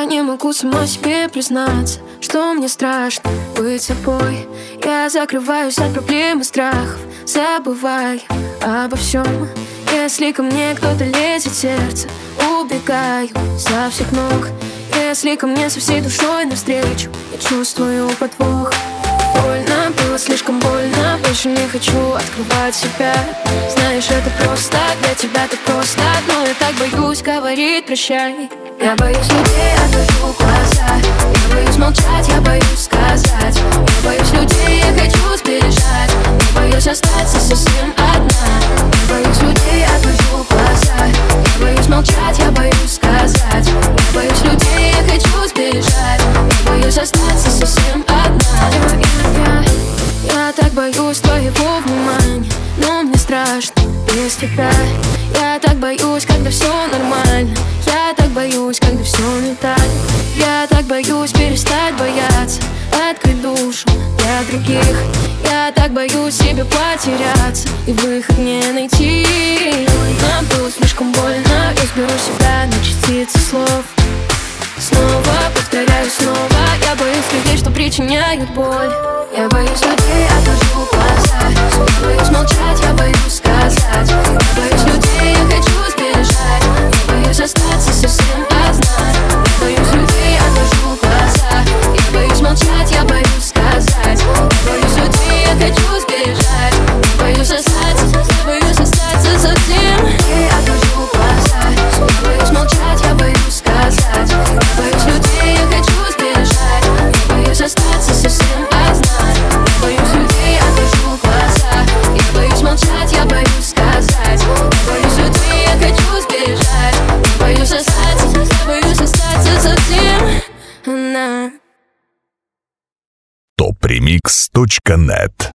не могу сама себе признаться, что мне страшно быть собой. Я закрываюсь от проблем и страхов, забываю обо всем. Если ко мне кто-то лезет в сердце, убегаю со всех ног. Если ко мне со всей душой навстречу, я чувствую подвох. Больно, было слишком больно, больше не хочу открывать себя. Знаешь, это просто, для тебя это просто, но я так боюсь говорить прощай. Я боюсь людей, отвожу глаза. Я боюсь молчать, я боюсь сказать. Я боюсь людей, я хочу сбежать. Я боюсь остаться совсем одна. Я боюсь людей, отвожу глаза. Я боюсь молчать, я боюсь сказать. Я боюсь людей, я хочу сбежать. Я боюсь остаться совсем одна. Я так боюсь твоего внимания, но мне страшно без тебя. Я так боюсь, когда все нормально. Я так боюсь, когда все не так. Я так боюсь перестать бояться, открыть душу для других. Я так боюсь себе потеряться и выход не найти. Нам было слишком больно, я сберу себя на частицы слов. Снова повторяю снова. Я боюсь людей, что причиняют боль. Я боюсь людей, отвожу глаза. Я боюсь молчать, я боюсь сказать. Я боюсь людей, я хочу сбежать. Я боюсь остаться совсем одна. Я боюсь людей, отвожу глаза. Я боюсь молчать, я боюсь сказать. Я боюсь людей, я хочу сбежать. Я боюсь остаться совсем. Я отвожу глаза. Я боюсь молчать, я боюсь сказать. Я боюсь людей, я хочу сбежать. Я боюсь остаться совсем одна. Я боюсь людей, отвожу глаза. Я боюсь молчать, я боюсь сказать. Я боюсь людей, я хочу сбежать. Я боюсь остаться совсем одна. topremix.net